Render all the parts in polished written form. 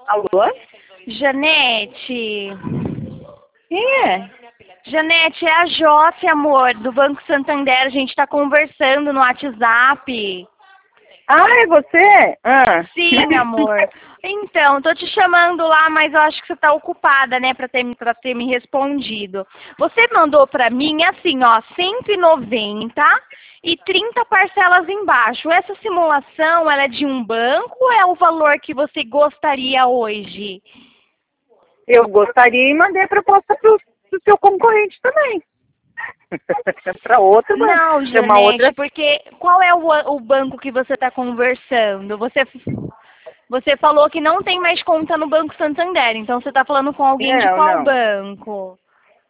Alô? Janete. Quem é? Janete, é a Jote, amor, do Banco Santander. A gente tá conversando no WhatsApp. Ah, é você? Ah. Sim, amor. Então, tô te chamando lá, mas eu acho que você tá ocupada, né, pra ter me respondido. Você mandou pra mim, assim, ó, 190 e 30 parcelas embaixo. Essa simulação, ela é de um banco ou é o valor que você gostaria hoje? Eu gostaria e mandei a proposta pro seu concorrente também. Para outro banco. Não, Pra uma Janete, outra... porque qual é o banco que você está conversando? Você falou que não tem mais conta no Banco Santander, então você está falando com alguém de Não, qual não. banco?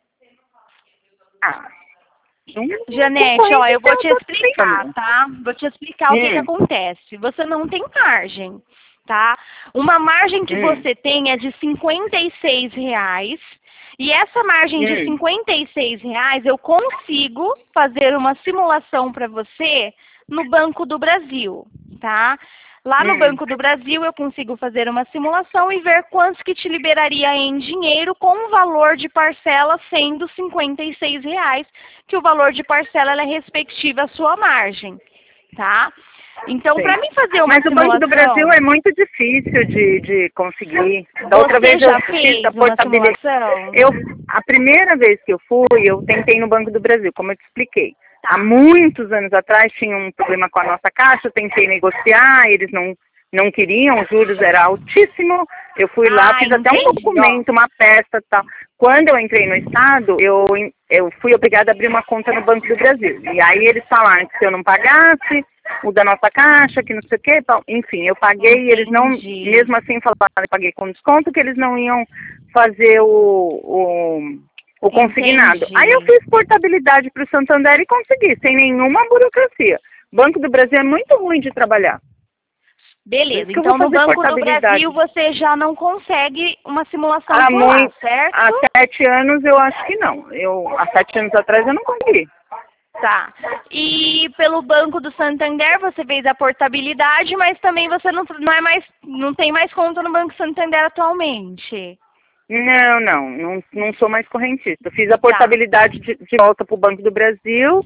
Ah, um Janete, ó, concorrente eu vou seu te tá bem explicar, também. tá? Vou te explicar o que acontece. Você não tem margem, tá? Uma margem que você tem é de R$ 56. E essa margem de R$ 56 eu consigo fazer uma simulação para você no Banco do Brasil, tá? Lá no Banco do Brasil eu consigo fazer uma simulação e ver quantos que te liberaria em dinheiro com o valor de parcela sendo R$ 56, que o valor de parcela ela é respectiva à sua margem, tá? Então, para mim fazer uma Mas o Banco do simulação... Brasil é muito difícil de conseguir. Da outra Você vez eu já fiz a fez uma portabilidade. simulação? A primeira vez que eu fui, eu tentei no Banco do Brasil, como eu te expliquei. Há Tá. muitos anos atrás tinha um problema com a nossa caixa, eu tentei negociar, eles não queriam, os juros era altíssimo. Eu fui lá, fiz até um Entendi, ó. documento, uma peça e tal. Quando eu entrei no Estado, eu fui obrigada a abrir uma conta no Banco do Brasil. E aí eles falaram que se eu não pagasse, o da nossa caixa, que não sei o quê, tal. Enfim, eu paguei e eles não, Entendi. mesmo assim falaram, eu paguei com desconto, que eles não iam fazer o consignado. Entendi. Aí eu fiz portabilidade para o Santander e consegui, sem nenhuma burocracia. Banco do Brasil é muito ruim de trabalhar. Por Beleza, isso que eu vou então no fazer Banco do portabilidade. Brasil você já não consegue uma simulação por lá, certo? Há 7 anos eu acho que não. Há 7 anos atrás eu não consegui. Tá. E pelo Banco do Santander você fez a portabilidade, mas também você não tem mais conta no Banco Santander atualmente. Não sou mais correntista. Fiz a Tá. portabilidade de volta para o Banco do Brasil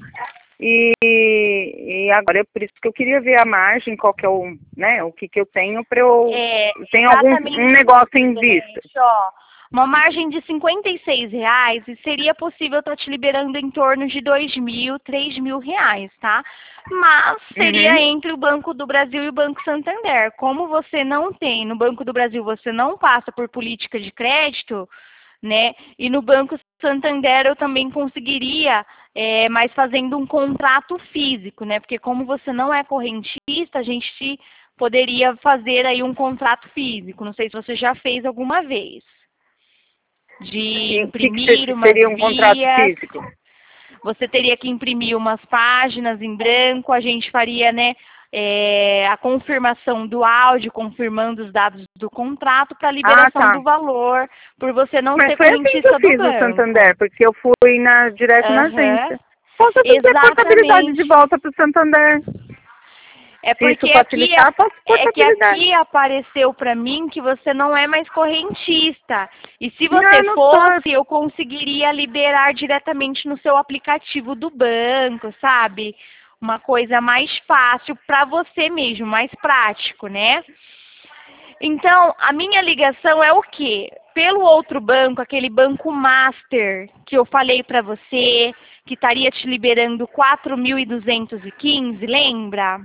e agora é por isso que eu queria ver a margem, qual que é o que eu tenho para eu tenho um negócio em vista. Ó, uma margem de R$ 56 e seria possível estar te liberando em torno de R$ 2.000, R$ 3.000, tá? Mas seria entre o Banco do Brasil e o Banco Santander. Como você não tem, no Banco do Brasil você não passa por política de crédito, né? E no Banco Santander eu também conseguiria, mas fazendo um contrato físico, né? Porque como você não é correntista, a gente poderia fazer aí um contrato físico. Não sei se você já fez alguma vez. De O que imprimir umas seria um contrato guias. físico? Você teria que imprimir umas páginas em branco, a gente faria, né, a confirmação do áudio, confirmando os dados do contrato para liberação do valor, por você não Mas ser foi assim que eu correntista do fiz no Santander, banco. porque eu fui direto na Aham. agência. Posso fazer portabilidade de Exatamente. volta para o Santander. É Se isso porque facilitar, faço portabilidade. aqui apareceu para mim que você não é mais correntista. E se Não, você não fosse, sou. eu conseguiria liberar diretamente no seu aplicativo do banco, sabe? Uma coisa mais fácil para você mesmo, mais prático, né? Então, a minha ligação é o quê? Pelo outro banco, aquele banco master que eu falei para você, que estaria te liberando 4.215, lembra?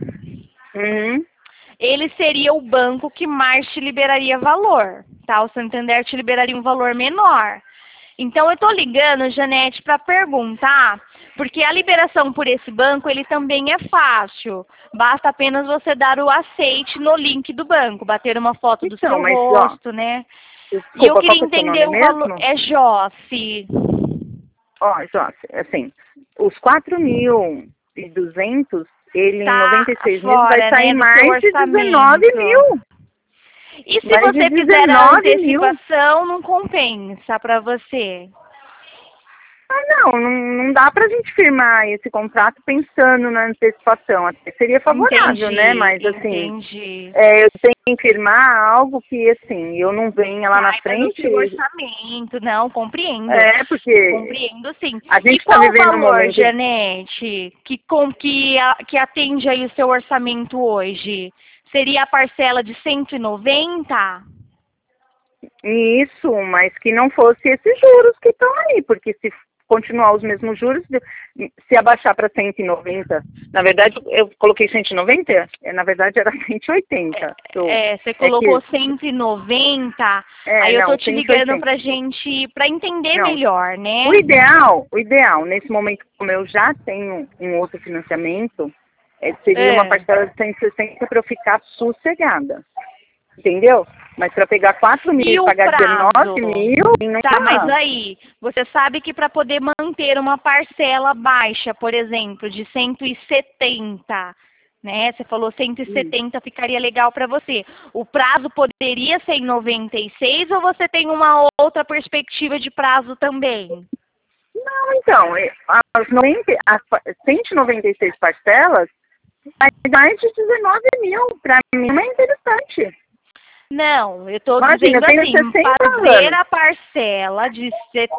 Ele seria o banco que mais te liberaria valor, tá? O Santander te liberaria um valor menor. Então, eu tô ligando, Janete, para perguntar, porque a liberação por esse banco, ele também é fácil. Basta apenas você dar o aceite no link do banco, bater uma foto do seu Mas, rosto, né? desculpa, E eu queria qual que é o seu entender nome o valor. mesmo? É Josse. Josse, assim, os 4.200, ele em Tá 96 meses vai fora, sair né, do seu mais de 19 orçamento. mil. E se Mais de você fizer a 19 mil. antecipação, não compensa para você? Não dá pra gente firmar esse contrato pensando na antecipação. Até seria favorável, né? Mas assim, eu tenho que firmar algo que, assim, eu não venha lá na frente. No orçamento, não, compreendo. Porque compreendo, sim. A gente e qual tá o vivendo valor, momento... Janete, que atende aí o seu orçamento hoje? Seria a parcela de 190? Isso, mas que não fosse esses juros que estão aí, porque se continuar os mesmos juros, se abaixar para 190, na verdade eu coloquei 190, na verdade era 180. Você colocou 190, aí eu tô te 180. ligando para entender melhor, né? O ideal, nesse momento, como eu já tenho um outro financiamento, seria uma parcela de 160 para eu ficar sossegada. Entendeu? Mas para pegar 4 mil e pagar 19 mil... Não tá, mas aí, você sabe que para poder manter uma parcela baixa, por exemplo, de 170, né? Você falou 170 ficaria legal para você. O prazo poderia ser em 96 ou você tem uma outra perspectiva de prazo também? Não, então, as 196 parcelas, mais de 19 mil. Para mim não é interessante. Não, eu estou dizendo assim, fazer a parcela de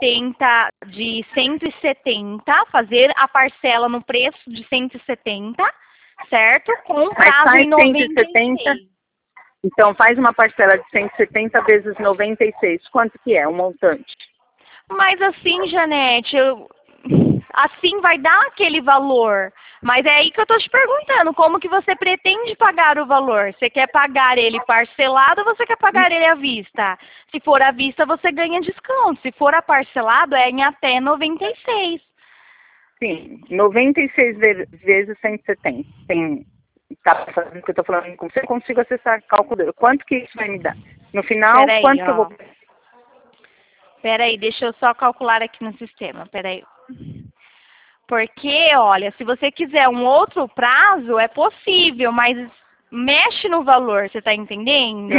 170, fazer a parcela no preço de 170, certo? Com prazo em 96. Então faz uma parcela de 170 vezes 96. Quanto que é o montante? Mas assim, Janete, assim vai dar aquele valor. Mas é aí que eu estou te perguntando, como que você pretende pagar o valor? Você quer pagar ele parcelado ou você quer pagar ele à vista? Se for à vista, você ganha desconto. Se for a parcelado, é em até 96. Sim, 96 vezes 170. Tá fazendo o que eu estou falando com você, eu consigo acessar a calculadora. Quanto que isso vai me dar? No final, quanto que eu vou... Peraí, deixa eu só calcular aqui no sistema, peraí. Porque, olha, se você quiser um outro prazo, é possível, mas mexe no valor, você tá entendendo?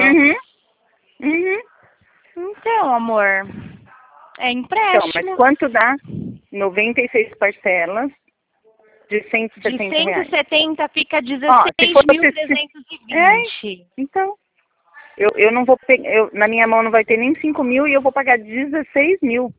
Então, amor, é empréstimo. Então, mas quanto dá 96 parcelas de 170 reais? De 170 fica 16.320. Então, eu não vou pegar, na minha mão não vai ter nem 5 mil e eu vou pagar 16 mil.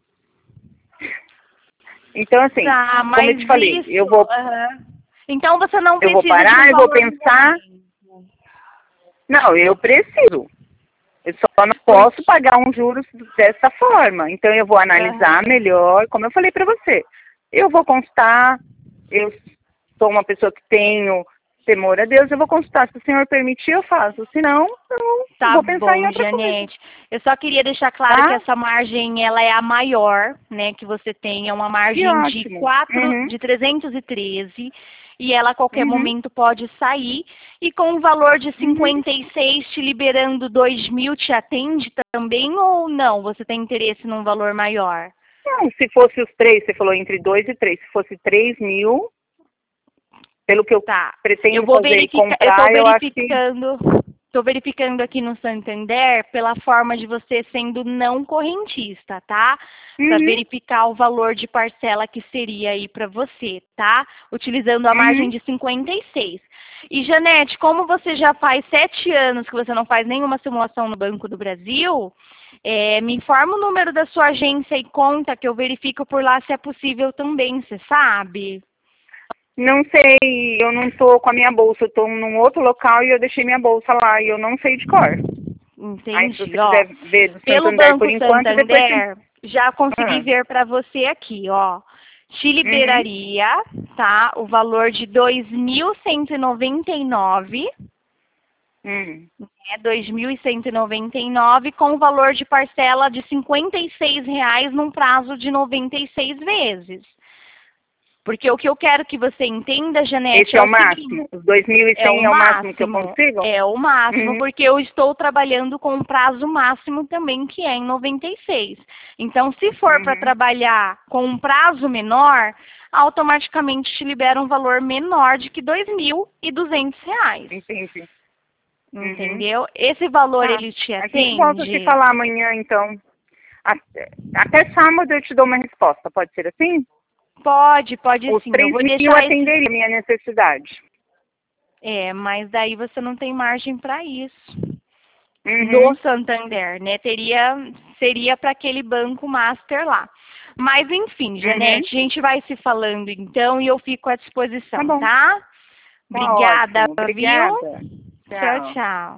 Então, assim, como eu te falei, eu vou... Então, você não precisa... Eu vou parar, eu vou pensar... Não, eu preciso. Eu só não posso pagar um juros dessa forma. Então, eu vou analisar melhor, como eu falei para você. Eu vou constar, eu sou uma pessoa que tenho temor a Deus, eu vou consultar. Se o Senhor permitir, eu faço. Se não, eu vou pensar em outra Janete. Eu só queria deixar claro que essa margem, ela é a maior, né, que você tem. É uma margem de 313 e ela a qualquer momento pode sair. E com o valor de 56 te liberando 2 mil, te atende também ou não? Você tem interesse num valor maior? Não, se fosse os 3, você falou entre 2 e 3. Se fosse 3 mil... Pelo que eu pretendo fazer e comprar, eu acho que... Estou verificando aqui no Santander pela forma de você sendo não correntista, tá? Para verificar o valor de parcela que seria aí para você, tá? Utilizando a margem de 56. E, Janete, como você já faz 7 anos que você não faz nenhuma simulação no Banco do Brasil, me informa o número da sua agência e conta que eu verifico por lá se é possível também, você sabe? Não sei, eu não tô com a minha bolsa, eu tô num outro local e eu deixei minha bolsa lá e eu não sei de cor. Entendi, aí, se você quiser ver do pelo Santander Banco por enquanto, Santander, já consegui ver para você aqui, ó. Te liberaria, tá, o valor de 2.199, 2.199 com o valor de parcela de R$ 56 num prazo de 96 vezes. Porque o que eu quero que você entenda, Janete, esse é o máximo? Os 2.100 é o máximo que eu consigo? É o máximo, porque eu estou trabalhando com um prazo máximo também, que é em 96. Então, se for para trabalhar com um prazo menor, automaticamente te libera um valor menor de que R$ 2.200. Entendi. Entendeu? Esse valor, ele te atende? A gente volta a se falar amanhã, então. Até sábado eu te dou uma resposta, pode ser assim? Pode Os sim. 3 Eu vou mil deixar atenderia a minha necessidade. mas daí você não tem margem para isso. Uhum. No Santander, né? Seria para aquele banco master lá. Mas enfim, Janete, a gente vai se falando então e eu fico à disposição, Tá bom. tá? Tá Obrigada, ótimo. Obrigada. viu? Tchau, Tchau. tchau.